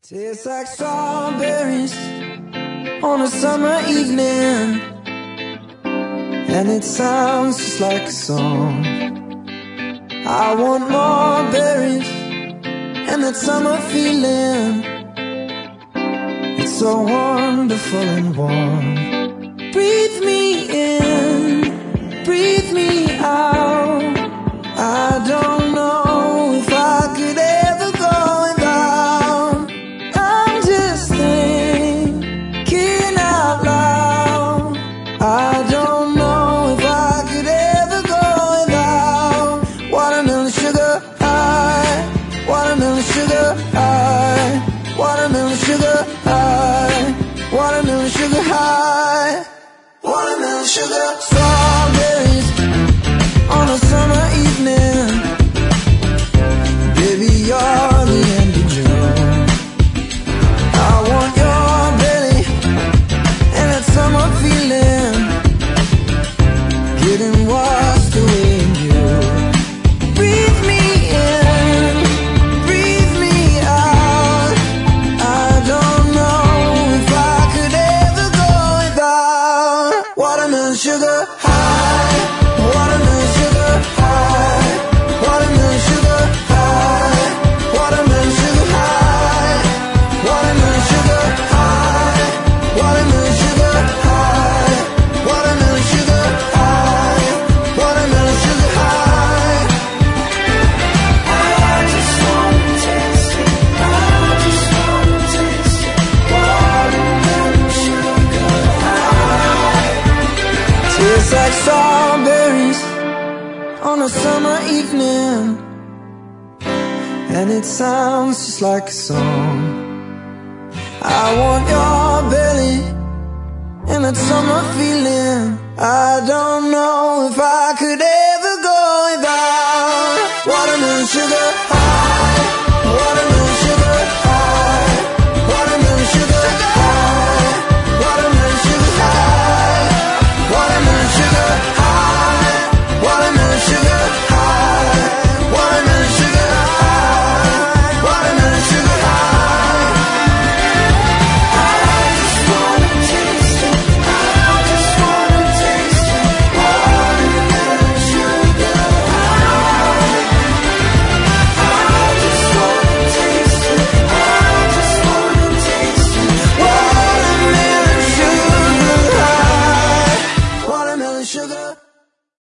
Tastes like strawberries on a summer evening, and it sounds just like a song. I want more berries and that summer feeling. It's so wonderful and warm. Breathe me in, breathe me out. I don't know if I could ever go without. I'm just thinking out loud. I don't know if I could ever go without watermelon sugar high, watermelon sugar high, watermelon sugar high, watermelon sugar high, watermelon sugar. Strawberries on a summer evening, baby, you're the end of June. I want your belly and that summer feeling, getting washed away in you. Breathe me in, breathe me out. I don't know if I could ever go without watermelon sugar high, watermelon sugar high, watermelon sugar high, watermelon sugar high, watermelon sugar high, watermelon sugar high, watermelon sugar high, watermelon sugar high. I just wanna taste it, I just wanna taste it, watermelon sugar high. Tastes like strawberries on a summer evening, and it sounds just like a song. I want your belly and that summer feeling. I don't know if I could